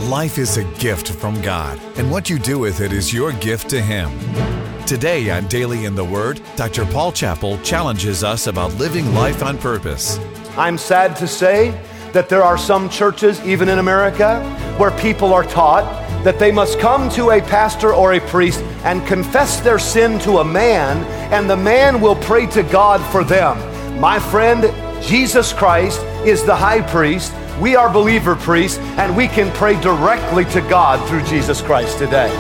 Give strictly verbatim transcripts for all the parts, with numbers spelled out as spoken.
Life is a gift from God, and what you do with it is your gift to Him. Today on Daily in the Word, Doctor Paul Chappell challenges us about living life on purpose. I'm sad to say that there are some churches, even in America, where people are taught that they must come to a pastor or a priest and confess their sin to a man, and the man will pray to God for them. My friend, Jesus Christ is the high priest. We are believer priests, and we can pray directly to God through Jesus Christ today.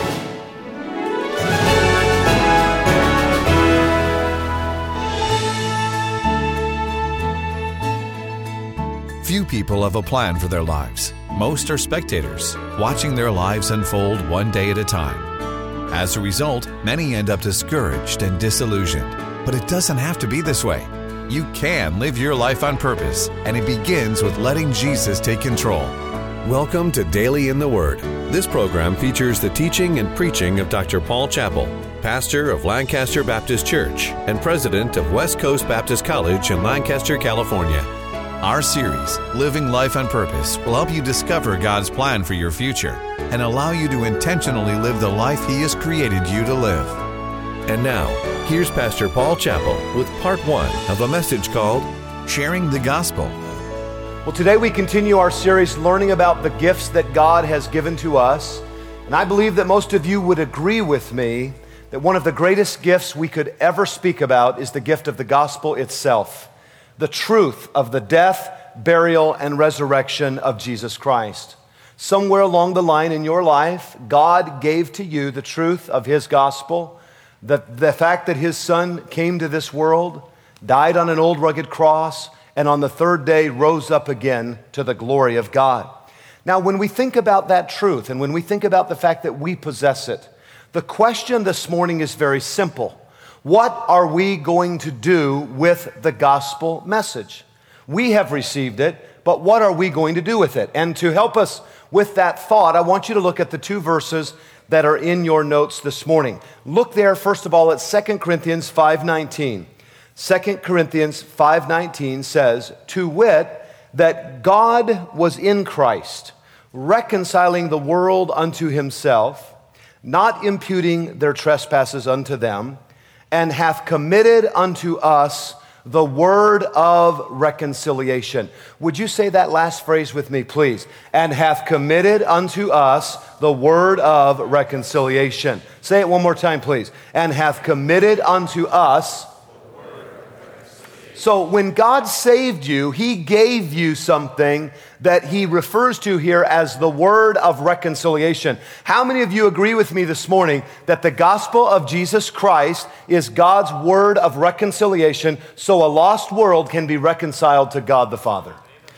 Few people have a plan for their lives. Most are spectators, watching their lives unfold one day at a time. As a result, many end up discouraged and disillusioned. But it doesn't have to be this way. You can live your life on purpose, and it begins with letting Jesus take control. Welcome to Daily in the Word. This program features the teaching and preaching of Doctor Paul Chappell, pastor of Lancaster Baptist Church and president of West Coast Baptist College in Lancaster, California. Our series, Living Life on Purpose, will help you discover God's plan for your future and allow you to intentionally live the life He has created you to live. And now, here's Pastor Paul Chappell with part one of a message called Sharing the Gospel. Well, today we continue our series learning about the gifts that God has given to us. And I believe that most of you would agree with me that one of the greatest gifts we could ever speak about is the gift of the gospel itself, the truth of the death, burial, and resurrection of Jesus Christ. Somewhere along the line in your life, God gave to you the truth of His gospel, the, the fact that His Son came to this world, died on an old rugged cross, and on the third day rose up again to the glory of God. Now, when we think about that truth, and when we think about the fact that we possess it, the question this morning is very simple. What are we going to do with the gospel message? We have received it, but what are we going to do with it? And to help us with that thought, I want you to look at the two verses that are in your notes this morning. Look there, first of all, at Second Corinthians five nineteen. Second Corinthians five nineteen says, to wit, that God was in Christ, reconciling the world unto Himself, not imputing their trespasses unto them, and hath committed unto us the word of reconciliation. Would you say that last phrase with me, please? And hath committed unto us the word of reconciliation. Say it one more time, please. And hath committed unto us. So when God saved you, He gave you something that He refers to here as the word of reconciliation. How many of you agree with me this morning that the gospel of Jesus Christ is God's word of reconciliation so a lost world can be reconciled to God the Father?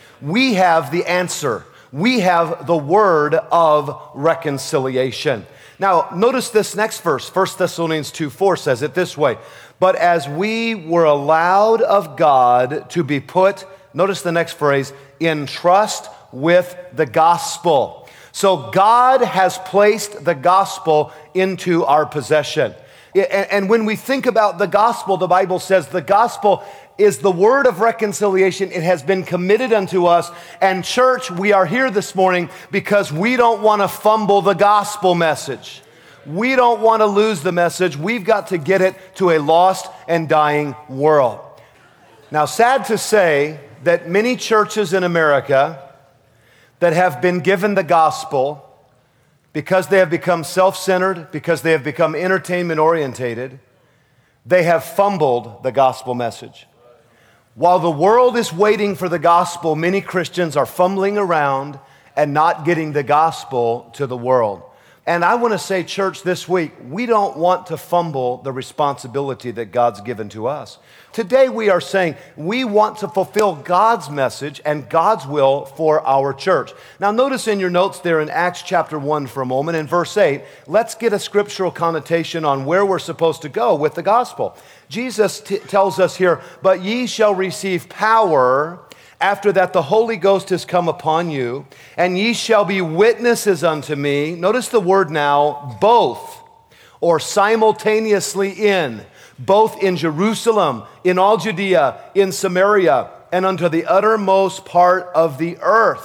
We have the answer. We have the word of reconciliation. Now, notice this next verse. First Thessalonians two four says it this way. But as we were allowed of God to be put, notice the next phrase, in trust with the gospel. So God has placed the gospel into our possession. And when we think about the gospel, the Bible says the gospel is the word of reconciliation. It has been committed unto us. And church, we are here this morning because we don't want to fumble the gospel message. We don't want to lose the message. We've got to get it to a lost and dying world. Now, sad to say that many churches in America that have been given the gospel, because they have become self-centered, because they have become entertainment-orientated, they have fumbled the gospel message. While the world is waiting for the gospel, many Christians are fumbling around and not getting the gospel to the world. And I want to say, church, this week, we don't want to fumble the responsibility that God's given to us. Today we are saying we want to fulfill God's message and God's will for our church. Now notice in your notes there in Acts chapter one for a moment, in verse eight, let's get a scriptural connotation on where we're supposed to go with the gospel. Jesus t- tells us here, but ye shall receive power after that the Holy Ghost has come upon you, and ye shall be witnesses unto me. Notice the word now, both, or simultaneously in, both in Jerusalem, in all Judea, in Samaria, and unto the uttermost part of the earth.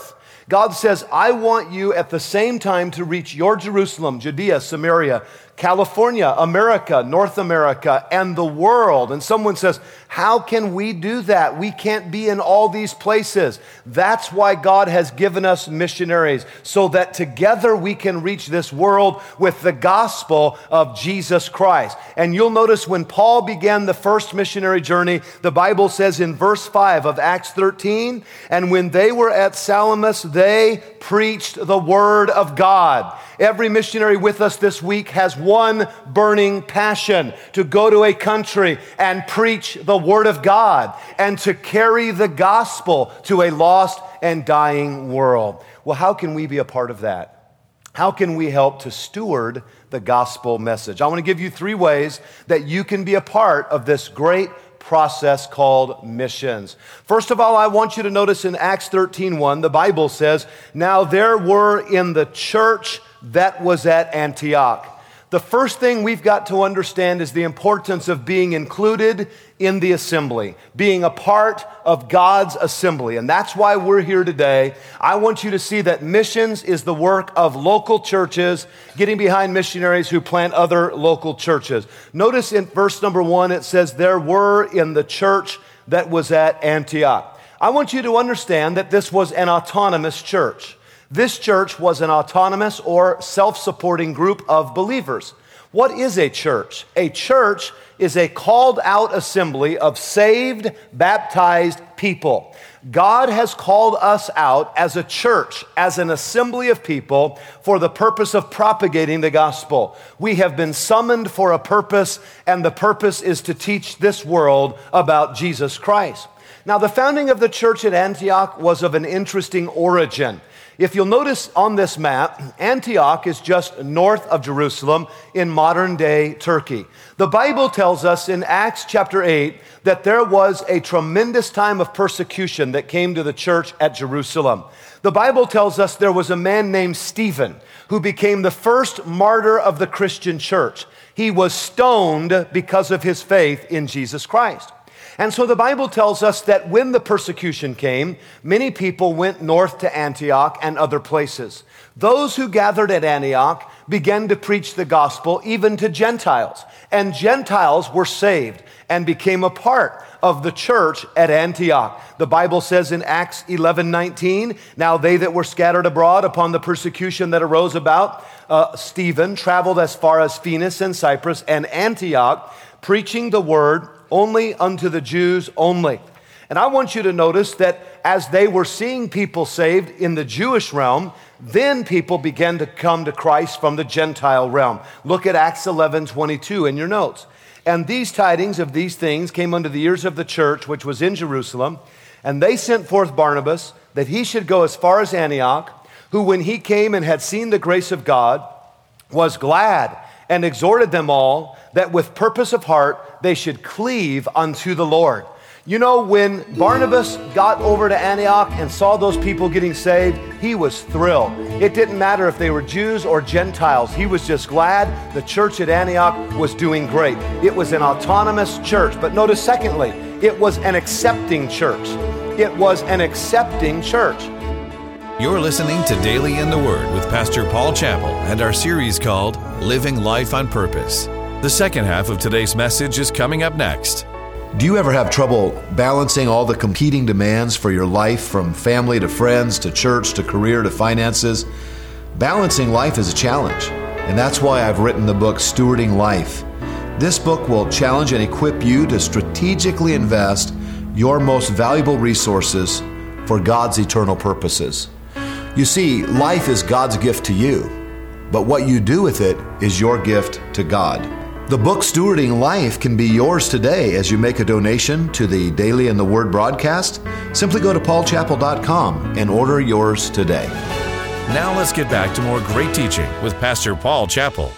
God says, I want you at the same time to reach your Jerusalem, Judea, Samaria, California, America, North America, and the world. And someone says, how can we do that? We can't be in all these places. That's why God has given us missionaries, so that together we can reach this world with the gospel of Jesus Christ. And you'll notice when Paul began the first missionary journey, the Bible says in verse five of Acts thirteen, and when they were at Salamis, they preached the word of God. Every missionary with us this week has one burning passion: to go to a country and preach the word of God and to carry the gospel to a lost and dying world. Well, how can we be a part of that? How can we help to steward the gospel message? I want to give you three ways that you can be a part of this great process called missions. First of all, I want you to notice in Acts thirteen one, the Bible says, now there were in the church that was at Antioch. The first thing we've got to understand is the importance of being included in the assembly, being a part of God's assembly. And that's why we're here today. I want you to see that missions is the work of local churches, getting behind missionaries who plant other local churches. Notice in verse number one, it says, there were in the church that was at Antioch. I want you to understand that this was an autonomous church. This church was an autonomous or self-supporting group of believers. What is a church? A church is a called out assembly of saved, baptized people. God has called us out as a church, as an assembly of people for the purpose of propagating the gospel. We have been summoned for a purpose, and the purpose is to teach this world about Jesus Christ. Now, the founding of the church at Antioch was of an interesting origin. If you'll notice on this map, Antioch is just north of Jerusalem in modern-day Turkey. The Bible tells us in Acts chapter eight that there was a tremendous time of persecution that came to the church at Jerusalem. The Bible tells us there was a man named Stephen who became the first martyr of the Christian church. He was stoned because of his faith in Jesus Christ. And so the Bible tells us that when the persecution came, many people went north to Antioch and other places. Those who gathered at Antioch began to preach the gospel even to Gentiles. And Gentiles were saved and became a part of the church at Antioch. The Bible says in Acts eleven nineteen, now they that were scattered abroad upon the persecution that arose about uh, Stephen traveled as far as Phoenix and Cyprus and Antioch, preaching the word only unto the Jews only. And I want you to notice that as they were seeing people saved in the Jewish realm, then people began to come to Christ from the Gentile realm. Look at Acts eleven twenty-two in your notes. And these tidings of these things came unto the ears of the church which was in Jerusalem, and they sent forth Barnabas that he should go as far as Antioch, who when he came and had seen the grace of God, was glad and exhorted them all that with purpose of heart they should cleave unto the Lord. You know, when Barnabas got over to Antioch and saw those people getting saved, he was thrilled. It didn't matter if they were Jews or Gentiles. He was just glad the church at Antioch was doing great. It was an autonomous church. But notice, secondly, it was an accepting church. It was an accepting church. You're listening to Daily in the Word with Pastor Paul Chappell and our series called Living Life on Purpose. The second half of today's message is coming up next. Do you ever have trouble balancing all the competing demands for your life, from family to friends to church to career to finances? Balancing life is a challenge, and that's why I've written the book Stewarding Life. This book will challenge and equip you to strategically invest your most valuable resources for God's eternal purposes. You see, life is God's gift to you, but what you do with it is your gift to God. The book Stewarding Life can be yours today as you make a donation to the Daily in the Word broadcast. Simply go to paul chappell dot com and order yours today. Now let's get back to more great teaching with Pastor Paul Chappell.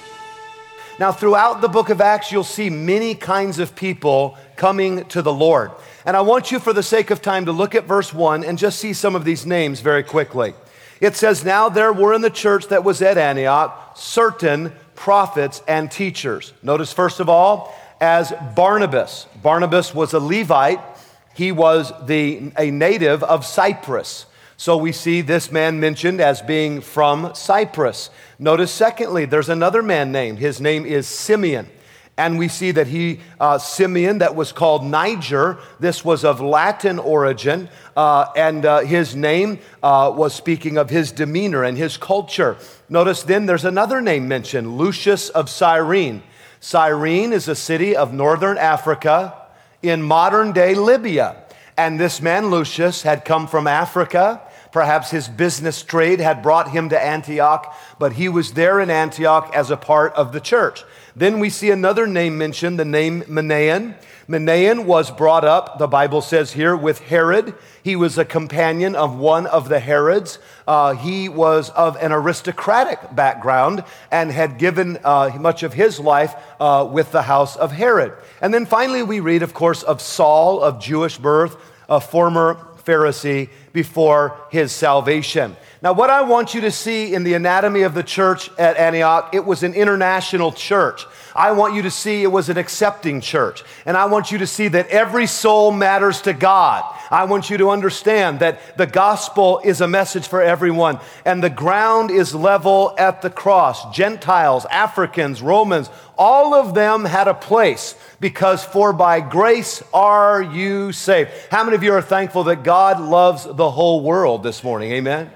Now, throughout the book of Acts, you'll see many kinds of people coming to the Lord. And I want you, for the sake of time, to look at verse one and just see some of these names very quickly. It says, now there were in the church that was at Antioch certain prophets and teachers. Notice, first of all, as Barnabas. Barnabas was a Levite. He was the, a native of Cyprus. So we see this man mentioned as being from Cyprus. Notice secondly, there's another man named. His name is Simeon. And we see that he, uh, Simeon, that was called Niger, this was of Latin origin, uh, and uh, his name uh, was speaking of his demeanor and his culture. Notice then there's another name mentioned, Lucius of Cyrene. Cyrene is a city of northern Africa in modern-day Libya. And this man, Lucius, had come from Africa. Perhaps his business trade had brought him to Antioch, but he was there in Antioch as a part of the church. Then we see another name mentioned, the name Manaen. Manaen was brought up, the Bible says here, with Herod. He was a companion of one of the Herods. Uh, he was of an aristocratic background and had given uh, much of his life uh, with the house of Herod. And then finally we read, of course, of Saul of Jewish birth, a former Pharisee before his salvation. Now, what I want you to see in the anatomy of the church at Antioch, it was an international church. I want you to see it was an accepting church. And I want you to see that every soul matters to God. I want you to understand that the gospel is a message for everyone. And the ground is level at the cross. Gentiles, Africans, Romans, all of them had a place, because for by grace are you saved. How many of you are thankful that God loves the whole world this morning? Amen.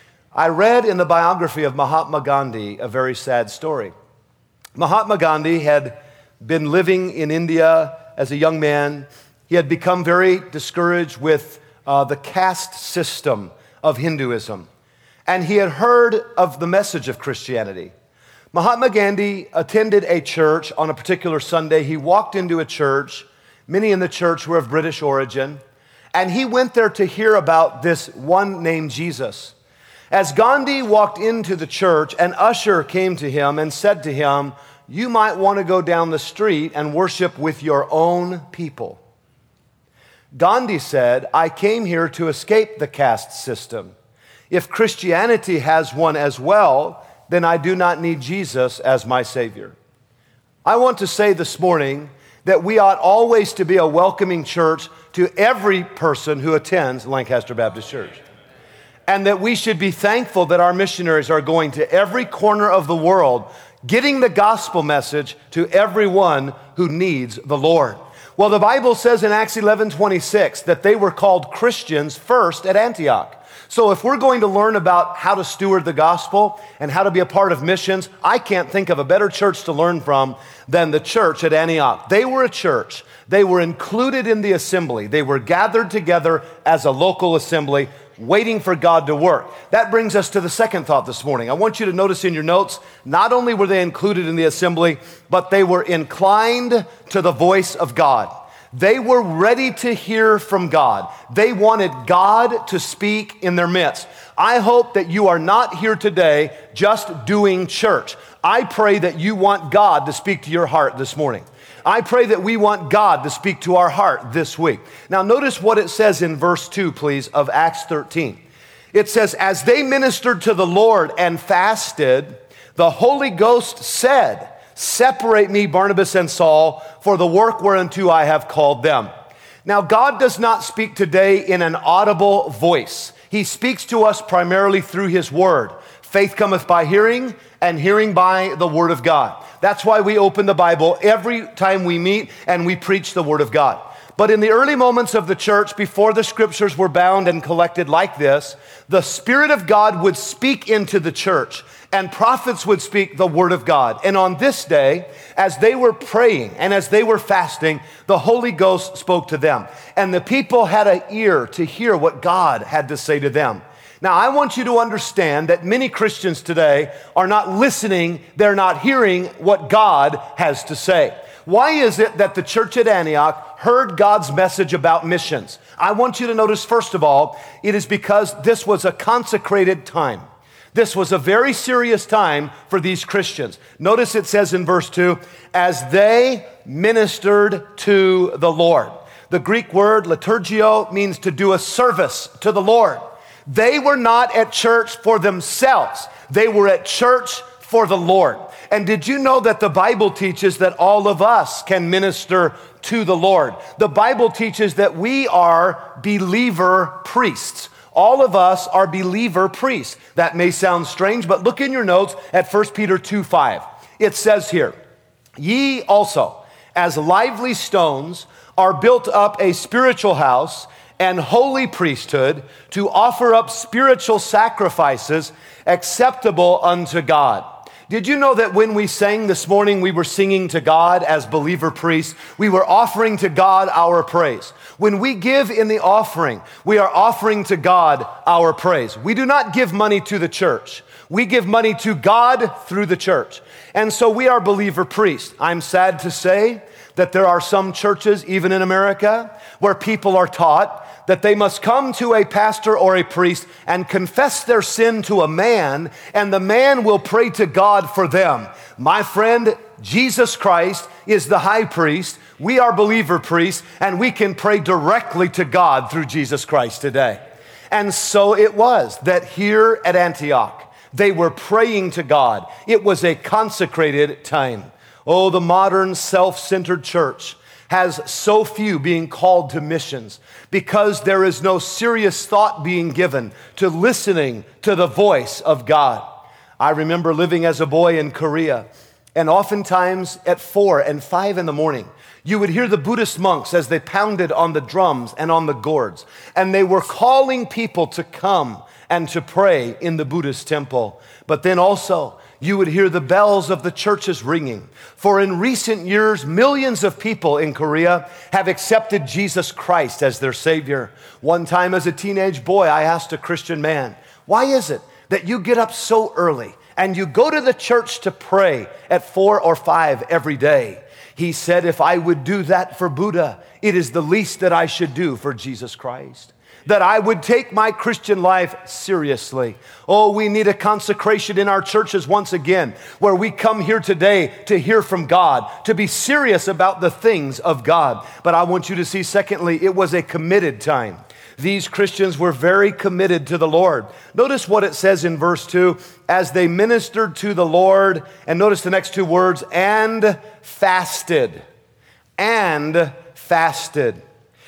I read in the biography of Mahatma Gandhi a very sad story. Mahatma Gandhi had been living in India as a young man. He had become very discouraged with uh, the caste system of Hinduism, and he had heard of the message of Christianity. Mahatma Gandhi attended a church on a particular Sunday. He walked into a church. Many in the church were of British origin, and he went there to hear about this one named Jesus. As Gandhi walked into the church, an usher came to him and said to him, "You might want to go down the street and worship with your own people." Gandhi said, "I came here to escape the caste system. If Christianity has one as well, then I do not need Jesus as my Savior." I want to say this morning that we ought always to be a welcoming church to every person who attends Lancaster Baptist Church. And that we should be thankful that our missionaries are going to every corner of the world, getting the gospel message to everyone who needs the Lord. Well, the Bible says in Acts eleven twenty-six that they were called Christians first at Antioch. So if we're going to learn about how to steward the gospel and how to be a part of missions, I can't think of a better church to learn from than the church at Antioch. They were a church. They were included in the assembly. They were gathered together as a local assembly, waiting for God to work. That brings us to the second thought this morning. I want you to notice in your notes, not only were they included in the assembly, but they were inclined to the voice of God. They were ready to hear from God. They wanted God to speak in their midst. I hope that you are not here today just doing church. I pray that you want God to speak to your heart this morning. I pray that we want God to speak to our heart this week. Now notice what it says in verse two, please, of Acts thirteen. It says, "As they ministered to the Lord and fasted, the Holy Ghost said, 'Separate me, Barnabas and Saul, for the work whereunto I have called them.'" Now, God does not speak today in an audible voice. He speaks to us primarily through His Word. Faith cometh by hearing, and hearing by the Word of God. That's why we open the Bible every time we meet and we preach the Word of God. But in the early moments of the church, before the scriptures were bound and collected like this, the Spirit of God would speak into the church, and prophets would speak the Word of God. And on this day, as they were praying and as they were fasting, the Holy Ghost spoke to them. And the people had an ear to hear what God had to say to them. Now, I want you to understand that many Christians today are not listening, they're not hearing what God has to say. Why is it that the church at Antioch heard God's message about missions? I want you to notice, first of all, it is because this was a consecrated time. This was a very serious time for these Christians. Notice it says in verse two, "As they ministered to the Lord." The Greek word liturgio means to do a service to the Lord. They were not at church for themselves. They were at church for the Lord. And did you know that the Bible teaches that all of us can minister to the Lord? The Bible teaches that we are believer priests. All of us are believer priests. That may sound strange, but look in your notes at First Peter two five. It says here, ye also, as lively stones, are built up a spiritual house and holy priesthood to offer up spiritual sacrifices acceptable unto God. Did you know that when we sang this morning, we were singing to God as believer priests? We were offering to God our praise. When we give in the offering, we are offering to God our praise. We do not give money to the church. We give money to God through the church. And so we are believer priests. I'm sad to say that there are some churches, even in America, where people are taught that they must come to a pastor or a priest and confess their sin to a man, and the man will pray to God for them. My friend, Jesus Christ is the high priest. We are believer priests, and we can pray directly to God through Jesus Christ today. And so it was that here at Antioch, they were praying to God. It was a consecrated time. Oh, the modern self-centered church has so few being called to missions because there is no serious thought being given to listening to the voice of God. I remember living as a boy in Korea, and oftentimes at four and five in the morning, you would hear the Buddhist monks as they pounded on the drums and on the gourds, and they were calling people to come and to pray in the Buddhist temple. But then also, you would hear the bells of the churches ringing. For in recent years, millions of people in Korea have accepted Jesus Christ as their Savior. One time as a teenage boy, I asked a Christian man, why is it that you get up so early and you go to the church to pray at four or five every day? He said, if I would do that for Buddha, it is the least that I should do for Jesus Christ. That I would take my Christian life seriously. Oh, we need a consecration in our churches once again, where we come here today to hear from God, to be serious about the things of God. But I want you to see, secondly, it was a committed time. These Christians were very committed to the Lord. Notice what it says in verse two, as they ministered to the Lord, and notice the next two words, and fasted. And fasted.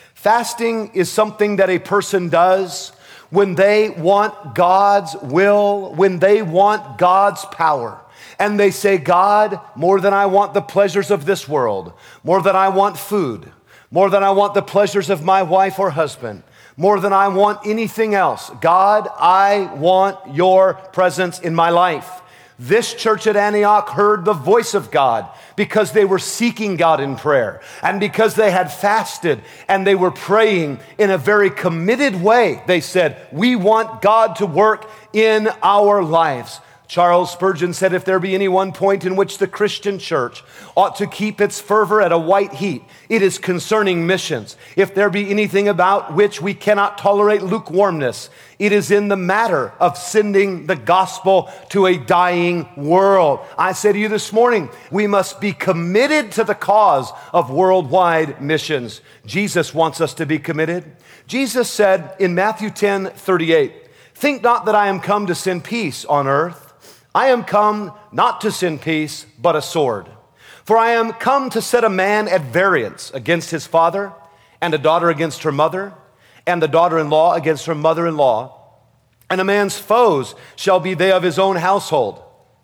Fasting is something that a person does when they want God's will, when they want God's power. And they say, God, more than I want the pleasures of this world, more than I want food, more than I want the pleasures of my wife or husband, more than I want anything else, God, I want your presence in my life. This church at Antioch heard the voice of God because they were seeking God in prayer and because they had fasted and they were praying in a very committed way. They said, we want God to work in our lives. Charles Spurgeon said, if there be any one point in which the Christian church ought to keep its fervor at a white heat, it is concerning missions. If there be anything about which we cannot tolerate lukewarmness, it is in the matter of sending the gospel to a dying world. I say to you this morning, we must be committed to the cause of worldwide missions. Jesus wants us to be committed. Jesus said in Matthew ten thirty-eight, think not that I am come to send peace on earth. I am come not to send peace, but a sword. For I am come to set a man at variance against his father, and a daughter against her mother, and the daughter-in-law against her mother-in-law. And a man's foes shall be they of his own household.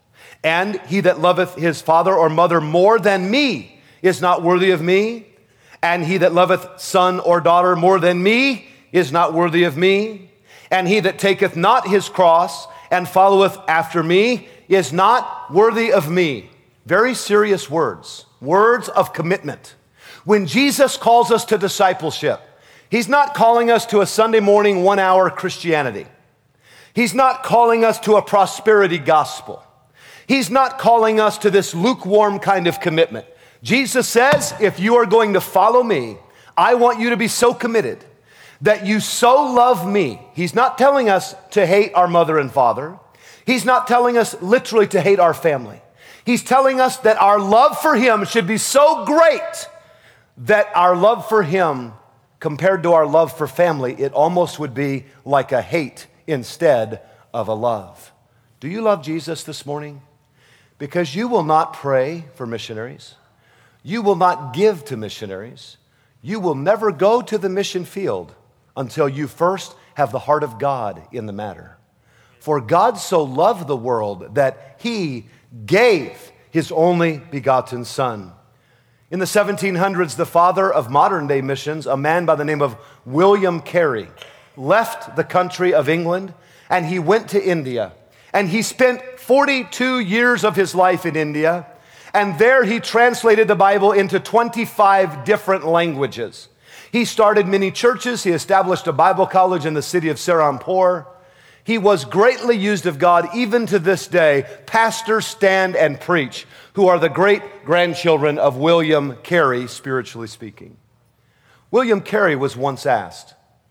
And he that loveth his father or mother more than me is not worthy of me. And he that loveth son or daughter more than me is not worthy of me. And he that taketh not his cross and followeth after me is not worthy of me. Very serious words, words of commitment. When Jesus calls us to discipleship, he's not calling us to a Sunday morning one hour Christianity. He's not calling us to a prosperity gospel. He's not calling us to this lukewarm kind of commitment. Jesus says, if you are going to follow me, I want you to be so committed that you so love me. He's not telling us to hate our mother and father. He's not telling us literally to hate our family. He's telling us that our love for him should be so great that our love for him compared to our love for family, it almost would be like a hate instead of a love. Do you love Jesus this morning? Because you will not pray for missionaries. You will not give to missionaries. You will never go to the mission field until you first have the heart of God in the matter. For God so loved the world that he gave his only begotten Son. In the seventeen hundreds, the father of modern day missions, a man by the name of William Carey, left the country of England and he went to India. And he spent forty-two years of his life in India. And there he translated the Bible into twenty-five different languages. He started many churches. He established a Bible college in the city of Serampore. He was greatly used of God. Even to this day, pastors stand and preach who are the great-grandchildren of William Carey, spiritually speaking. William Carey was once asked,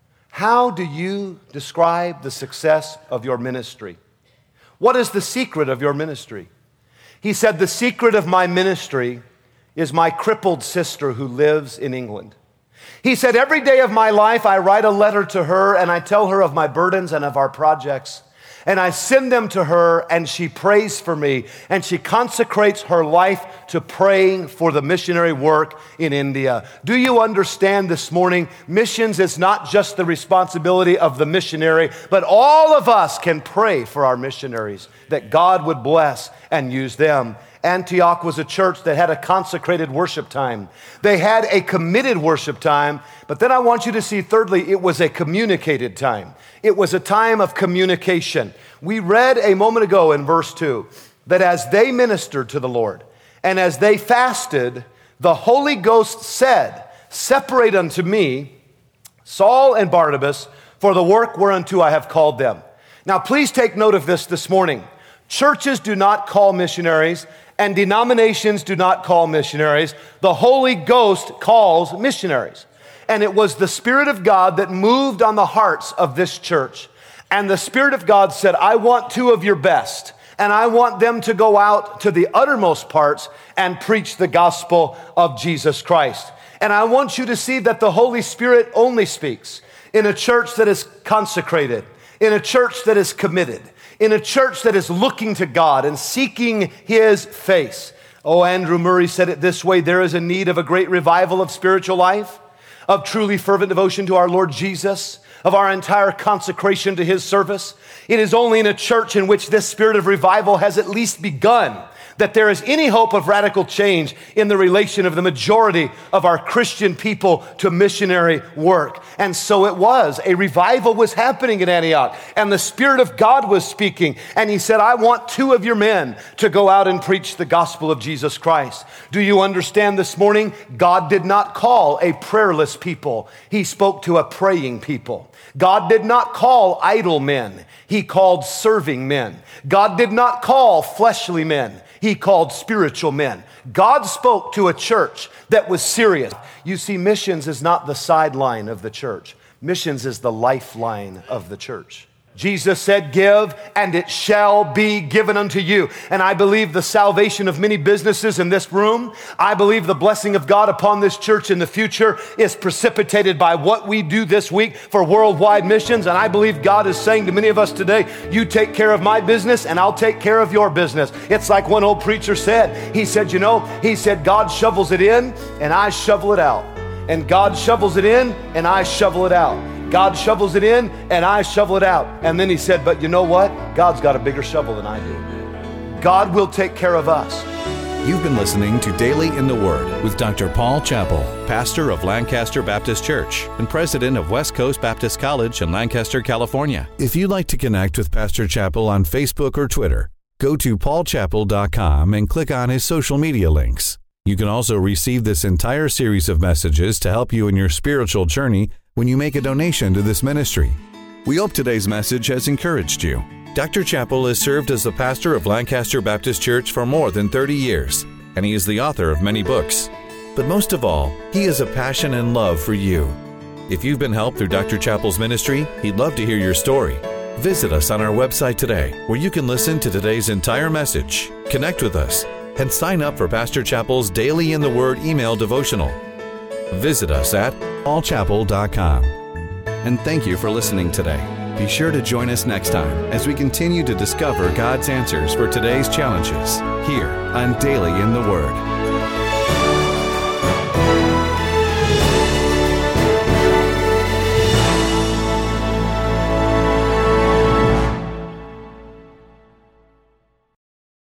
how do you describe the success of your ministry? What is the secret of your ministry? He said, the secret of my ministry is my crippled sister who lives in England. He said, every day of my life, I write a letter to her and I tell her of my burdens and of our projects. And I send them to her and she prays for me. And she consecrates her life to praying for the missionary work in India. Do you understand this morning? Missions is not just the responsibility of the missionary, but all of us can pray for our missionaries, that God would bless and use them. Antioch was a church that had a consecrated worship time. They had a committed worship time, but then I want you to see, thirdly, it was a communicated time. It was a time of communication. We read a moment ago in verse two that as they ministered to the Lord and as they fasted, the Holy Ghost said, separate unto me Saul and Barnabas for the work whereunto I have called them. Now, please take note of this this morning. Churches do not call missionaries, and denominations do not call missionaries. The Holy Ghost calls missionaries. And it was the Spirit of God that moved on the hearts of this church. And the Spirit of God said, I want two of your best, and I want them to go out to the uttermost parts and preach the gospel of Jesus Christ. And I want you to see that the Holy Spirit only speaks in a church that is consecrated, in a church that is committed, in a church that is looking to God and seeking his face. Oh, Andrew Murray said it this way, there is a need of a great revival of spiritual life, of truly fervent devotion to our Lord Jesus, of our entire consecration to his service. It is only in a church in which this spirit of revival has at least begun that there is any hope of radical change in the relation of the majority of our Christian people to missionary work. And so it was. A revival was happening in Antioch, and the Spirit of God was speaking. And he said, I want two of your men to go out and preach the gospel of Jesus Christ. Do you understand this morning? God did not call a prayerless people. He spoke to a praying people. God did not call idle men. He called serving men. God did not call fleshly men. He called spiritual men. God spoke to a church that was serious. You see, missions is not the sideline of the church. Missions is the lifeline of the church. Jesus said, give, and it shall be given unto you. And I believe the salvation of many businesses in this room, I believe the blessing of God upon this church in the future is precipitated by what we do this week for worldwide missions. And I believe God is saying to many of us today, you take care of my business and I'll take care of your business. It's like one old preacher said. He said, you know, he said, God shovels it in and I shovel it out. And God shovels it in and I shovel it out. God shovels it in and I shovel it out. And then he said, but you know what? God's got a bigger shovel than I do. God will take care of us. You've been listening to Daily in the Word with Doctor Paul Chappell, pastor of Lancaster Baptist Church and president of West Coast Baptist College in Lancaster, California. If you'd like to connect with Pastor Chappell on Facebook or Twitter, go to paul chappell dot com and click on his social media links. You can also receive this entire series of messages to help you in your spiritual journey when you make a donation to this ministry. We hope today's message has encouraged you. Doctor Chappell has served as the pastor of Lancaster Baptist Church for more than thirty years, and he is the author of many books. But most of all, he has a passion and love for you. If you've been helped through Doctor Chappell's ministry, he'd love to hear your story. Visit us on our website today, where you can listen to today's entire message, connect with us, and sign up for Pastor Chappell's Daily in the Word email devotional. Visit us at paul chappell dot com. And thank you for listening today. Be sure to join us next time as we continue to discover God's answers for today's challenges here on Daily in the Word.